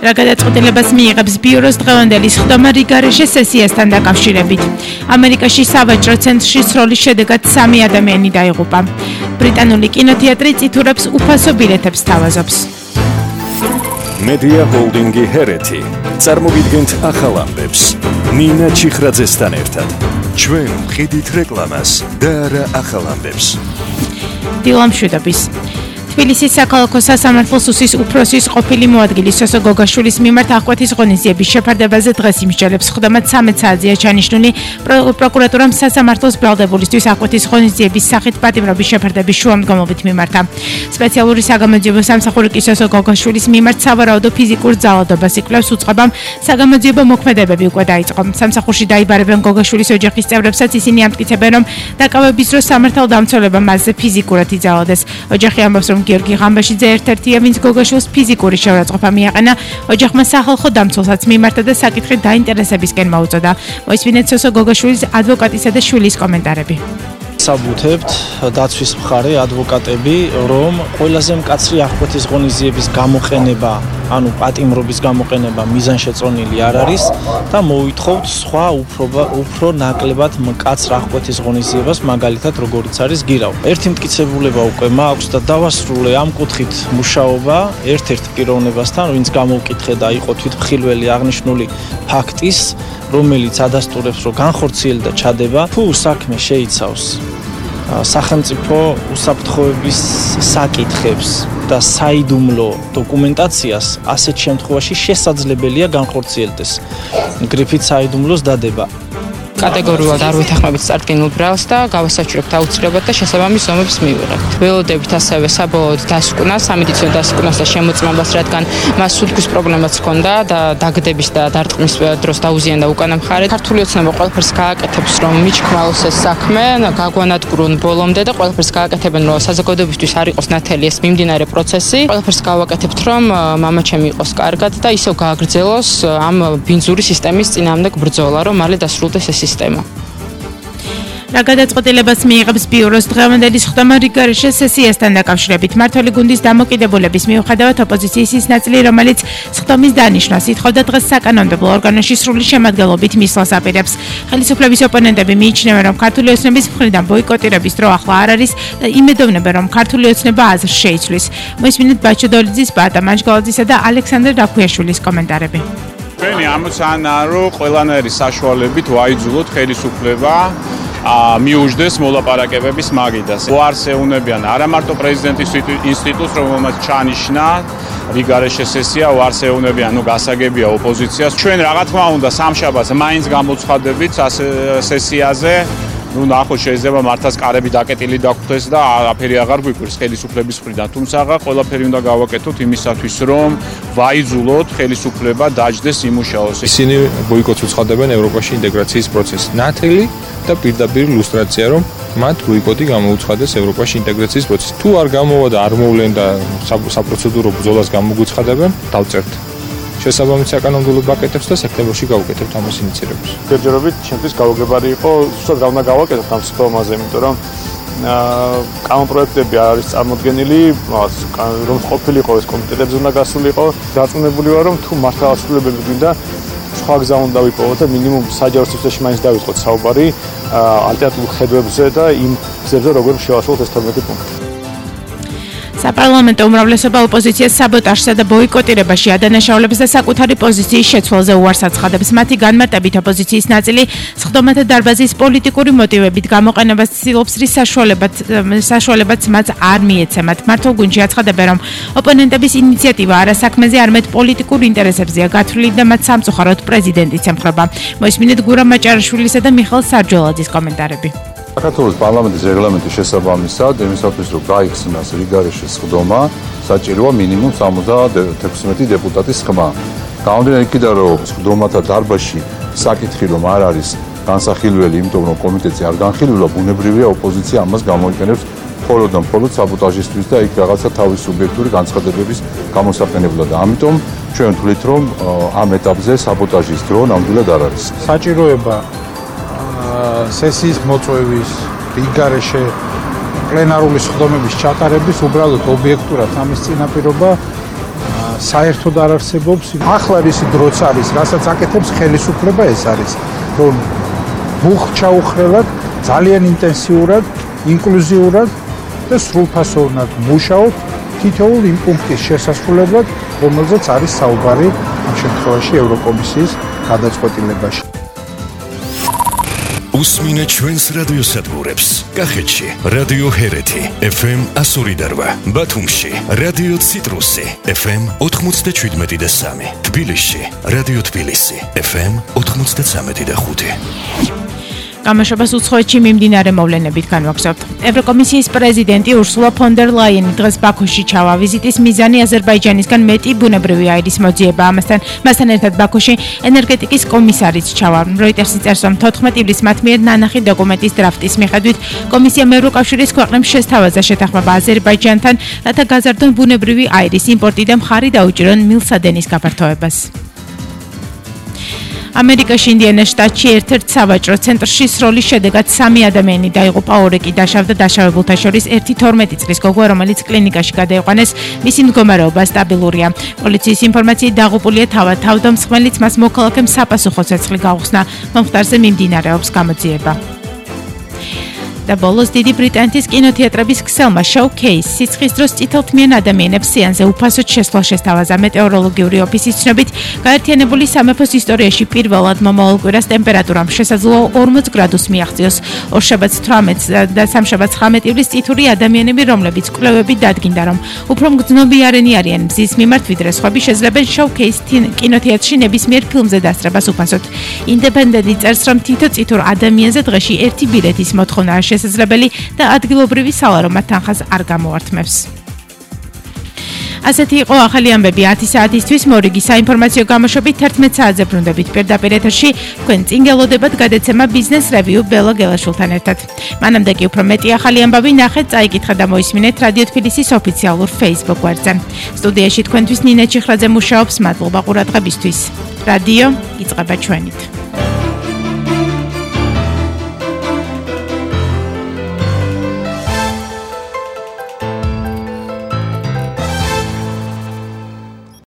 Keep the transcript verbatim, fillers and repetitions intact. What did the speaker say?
რა გადაწყვეტილებას მიიღებს ბიუროს დღევანდელი სხდომა რიგარეშე სესიასთან დაკავშირებით. ამერიკაში სავაჭრო ცენტრში სროლის შედეგად სამი ადამიანი დაიღუპა. ბრიტანული კინოთეატრი წითურებს უფასო ბილეთებს თავაზობს. Media Holdingi Hereti წარმოგიდგენთ ახალ ამბებს. ნინა ჩიხრაძესთან ერთად. ჩვენ ვხედით რეკლამას და არა ახალ ამბებს. დილამშვიდობის. თბილისის საქალაქო სასამართლოს უსის უფროსის ყოფილი მოადგილის სოსო გოგაშვილის მიმართ აღკვეთის ღონისძიების შეფარდებაზე დღეს იმსჯელებს სხდომა ცამეტ საათზეა ჩანიშნული პროკურატურამ სასამართლოს ბრალდებულისთვის აღკვეთის ღონისძიების სახით პატიმრობის შეფარდების შუამდგომობით მიმართა. სპეციალური საგამოძიებო სამსახური კი სოსო გოგაშვილის მიმართ სავარაუდო ფიზიკურ ძალადობას იკვლევს უწყებამ საგამოძიებო მოქმედებები უკვე დაიწყო. სამსახურში დაიბარებენ გოგაშვილის ოჯახის წევრებსაც ისინი ამტკიცებენ რომ დაკავების დროს სამართალდამცველებმა მასზე ფიზიკურად იძალადეს. ოჯახი ამბობს რომ გიორგი ღამბაშიძე ერთ-ერთია, ვინც გოგაშვილს ფიზიკური შეურაცხყოფა მიაყენა, ოჯახმა სახალხო დამცველსაც მიმართა და საკითხი დაინტერესებისკენ მოუწოდა. მოისმინეთ სოსო გოგაშვილის ადვოკატისა და შვილის კომენტარები. საბუთებთ დაცვის მხარე ადვოკატები, რომ ყველაზე მკაცრი აღკვეთის ღონისძიების გამოყენება, ანუ პატიმრობის გამოყენება მიზანშეწონილი არ არის და მოვითხოვთ სხვა უფრო უფრო ნაკლებად მკაცრ აღკვეთის ღონისძიებას, მაგალითად როგორიც არის გირავ. ერთი მტკიცებულება უკვე მაქვს და დავასრულე ამ კუთხით მუშაობა ერთ-ერთ პიროვნებასთან, ვინც გამოვკითხე და იყო თვითმხილველი აღნიშნული ფაქტის, რომელიც ადასტურებს, რომ განხორციელდა ჩადება, თუ საქმე შეიცავს სახელმწიფო უსაფრთხოების საკითხებს და საიდუმლო დოკუმენტაციას, ასეთ შემთხვევაში შესაძლებელია განხორციელდეს გრიფით საიდუმლოს დადება. კატეგორიულად არ ვითანხმებით წარდგენილ ბრალს და გავასაჩვრებთ აუცილებლად და შესაბამის ზომებს მივიღებთ. ველოდებით ასევე საბოლოოდ დასკვნას, სამედიცინო დასკვნას და შემოწმებას, რადგან მას სულთქვის პრობლემაც ჰქონდა და დაგდების და დარტყმის დროს დაუზიანდა უკანა მხარე. ქართული ოცნება ყველაფერს გააკეთებს, რომ მიჩქმალოს ეს საქმე, გაგვანადგურონ ბოლომდე და ყველაფერს გააკეთებენ, რომ საზოგადოებისთვის არ იყოს ნათელი ეს მიმდინარე პროცესი. ყველაფერს გავაკეთებთ, რომ მამაჩემი იყოს კარგად და ისევ გააგრძელოს ამ ბინძური სისტემის წინააღმდეგ ბრძოლა, რომ მალე დასრულდეს ეს სისტემა. რა გადაწყვეტილებას მიიღებს ბიუროს დღევანდელი სხდომა რიგარეშე სესიასთან დაკავშირებით. მმართველი გუნდის დამოკიდებულების მიუხედავად ოპოზიციის ის ნაწილი, რომელიც სხდომის დანიშვნას ითხოვდა, დღეს საკანონმდებლო ორგანოში სრული შემადგენლობით მისვლას აპირებს. ხელისუფლების ოპონენტები მიიჩნევენ, რომ ქართული ოცნების მხრიდან ბოიკოტირების დრო ახლა არ არის და იმედოვნებენ, რომ ქართული ოცნება აზრს შეიცვლის. მოისმინეთ ბაჩო დოლიძის, ბატა მანჯგალაძისა და ალექსანდრე რაფუიაშვილის კომენტარები. ჩვენი ამოცანაა, რომ ყველანაირი საშუალებით ვაიძულოთ ხელისუფლება მიუждდეს მოლაპარაკებების მაგიდას. უარს ეუნებიან არა მარტო პრეზიდენტის ინსტიტუტს, რომელმაც ჩაანიშნა რიგარეშე სესია, უარს ეუნებიან, ნუ გასაგებია ოპოზიციას. ჩვენ რა თქმა უნდა სამშაბათს მაინც გამოცხადებით სესიაზე. ნუ ნახოთ, შეიძლება მართლაც კარები დაკეტილი დაგხვდეს და არაფერი აღარ გვიკვირს ხელისუფლების მხრიდან. თუმცა ყველაფერი უნდა გავაკეთოთ იმისათვის, რომ ვაიძულოთ ხელისუფლება დაჯდეს იმუშაოს. ისინი ბოიკოტს უცხადებენ ევროპაში ინტეგრაციის პროცესს. ნათელი და პირდაპირ ილუსტრაცია, რომ მათ ბოიკოტი გამოუცხადეს ევროპაში ინტეგრაციის პროცესს. თუ არ გამოვა და არ მოვლენ და საპროცედურო ბრძოლას გამოგვიცხადებენ, დავწერთ შესაბამის საკანონმდებლო პაკეტებს და სექტემბერში გავუკეთებთ ამას ინიციირებას. გერჯერობით ჩემთვის გაუგებარი იყო, სულ რა უნდა გავაკეთოთ ამ სხდომაზე, იმიტომ რომ კანონპროექტები არ არის წარმოდგენილი, რომ ყოფილიყო ეს კომიტეტებზე უნდა გასულიყო. დარწმუნებული ვარ, რომ თუ მართლა ასრულებები გვინდა, სხვა გზა უნდა ვიპოვოთ და მინიმუმ საჯარო სივრცეში მაინც დავიწყოთ საუბარი ალტერნატიულ ხედვებზე და იმ გზებზე, როგორ შევასრულოთ ეს თორმეტი პუნქტი. საპარლამენტო უმრავლესობა ოპოზიციას საბოტაჟსა და ბოიკოტირებაში ადანაშაულებს და საკუთარი პოზიციის შეცვალზე უარს აცხადებს. მათი განმარტებით ოპოზიციის ნაწილი სხდომათა დარბაზის პოლიტიკური მოტივებით გამოყენებას ცდილობს, რის საშუალებაც მათ არ მიეცემათ. მართლ გუნდში აცხადებენ, რომ ოპონენტების ინიციატივა არა საქმეზე, არამედ პოლიტიკურ ინტერესებზეა გათვლილი და მათ სამწუხაროდ პრეზიდენტიც ემხრობა. მოისმინეთ გურამ მაჭარაშვილისა და მიხეილ სარჯოლაძის კომენტარები. საქართველოს პარლამენტის რეგლამენტის შესაბამისად, იმისათვის რომ გაიხსნას რიგარეშე სხდომა, საჭიროა მინიმუმ სამოცდათექვსმეტი დეპუტატის ხმა. გამომდინარე იქიდან, რომ სხდომათა დარბაზში საკითხი რომ არ არის განსახილველი, იმიტომ რომ კომიტეტზე არ განხილულა, ბუნებრივია ოპოზიცია ამას გამოიყენებს მხოლოდ და მხოლოდ საბოტაჟისთვის და იქ რაღაცა თავის სუბიექტური განცხადებების გამოსაყენებლად. და ამიტომ ჩვენ ვთვლით, რომ ამ ეტაპზე საბოტაჟის დრო ნამდვილად არ არის. საჭიროება სესიის მოწვევის, რიგარეშე პლენარული სხდომების ჩატარების უბრალოდ ობიექტურად ამის წინაპირობა საერთოდ არ არსებობს. ახლა ის დროც არის, რასაც აკეთებს ხელისუფლება, ეს არის, რომ ბუხ ჩაუხრელად, ძალიან ინტენსიურად, ინკლუზიურად და სრულფასოვნად მუშაობ თითოეულ იმ პუნქტის შესასრულებლად, რომელზეც არის საუბარი ამ შემთხვევაში ევროკომისიის გადაწყვეტილებაში. უსმინე ჩვენს რადიოსადგურებს. კახეთში რადიო ჰერეთი ეფ ემ one oh eight, ბათუმში რადიო ციტრუსი ეფ ემ ninety-seven და three, თბილისში რადიო თბილისი ეფ ემ ninety-three და five. გამაშობას უცხოეთში მიმდინარე მოვლენებით განვაგზავნთ. ევროკომისიის პრეზიდენტი ურსულა ფონ დერ ლაიენი დღეს ბაქოში ჩავა. ვიზიტის მიზანი აზერბაიჯანისგან მეტი ბუნებრივი აირის მოძიება. ამასთან მასთან ერთად ბაქოში ენერგეტიკის კომისარიც ჩავა. როიტერსი წერს, რომ თოთხმეტ ივლისს მათ მიერ ნანახი დოკუმენტის დრაფტის მიხედვით კომისიამ ევროკავშირის ქვეყნებს შესთავაზა შეთანხმება აზერბაიჯანთან, რათა გაზარდონ ბუნებრივი აირის იმპორტი და მხარი დაუჭირონ მილსადენის გაფართოებას. ამერიკაში ინდიანას შტატში ერთ-ერთ სავაჭრო ცენტრში სროლის შედეგად სამი ადამიანი დაიღუპა, ორი კი დაშავდა. დაშავებულთა შორის ერთი თორმეტი წლის გოგო, რომელიც კლინიკაში გადაიყვანეს, მისი მდგომარეობა სტაბილურია. პოლიციის ინფორმაციით დაღუპულია თავად თავდამსხმელიც, მას მოქალაქემ საფასუხო ცეცხლი გაუხსნა. მომხდარზე მიმდინარეობს გამოძიება. და ბოლოს დიდი ბრიტანეთის კინოთეატრების ქსელმა Showcase სიცხის დროს წითელთმიან ადამიანებს სეანსზე უფასოდ შესვლა შესთავაზა. მეტეოროლოგიური ოფისის ცნობით, გაერთიანებული სამეფოს ისტორიაში პირველად მომავალ კვირას ტემპერატურამ შესაძლოა ორმოც გრადუსს მიაღწიოს. ორშაბათს თვრამეტს და სამშაბათს ცხრამეტ ივლისს წითური ადამიანები, რომლებიც კვლევებით დადგინდა, რომ უფრო მგრძნობიარენი არიან მზის მიმართ ვიდრე სხვები, შეძლებენ Showcase კინოთეატრში ნებისმიერ ფილმზე დასწრებას უფასოდ. ინდეპენდენტი წერს, რომ თითო წითურ ადამიანზე დღეში ერთი ბილეთის მოთხოვნაა შესაძლებელი და ადგილობრივი სალარომა თანხას არ გამოართმევს. ასეთი იყო ახალი ამბები ათი საათისთვის. მორიგი საინფორმაციო გამოშვებით თერთმეტ საათზე ბრუნდებით პირდაპირ ეთერში. თქვენ წინ გელოდებათ გადაცემა ბიზნეს რევიუ ბელა გელაშვილთან ერთად. მანამდე კი უფრო მეტი ახალი ამბავი ნახეთ, წაიკითხეთ და მოისმინეთ რადიო თბილისის ოფიციალურ Facebook გვერდზე. სტუდიაში თქვენთვის ნინე ჩიხრაძე მუშაობს. მადლობა ყურადღებისთვის. რადიო იწყება ჩვენით.